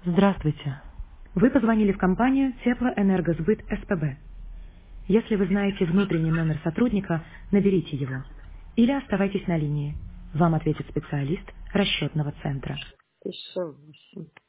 Здравствуйте. Вы позвонили в компанию Теплоэнергосбыт СПБ. Если вы знаете внутренний номер сотрудника, наберите его. Или оставайтесь на линии. Вам ответит специалист расчетного центра. 1008.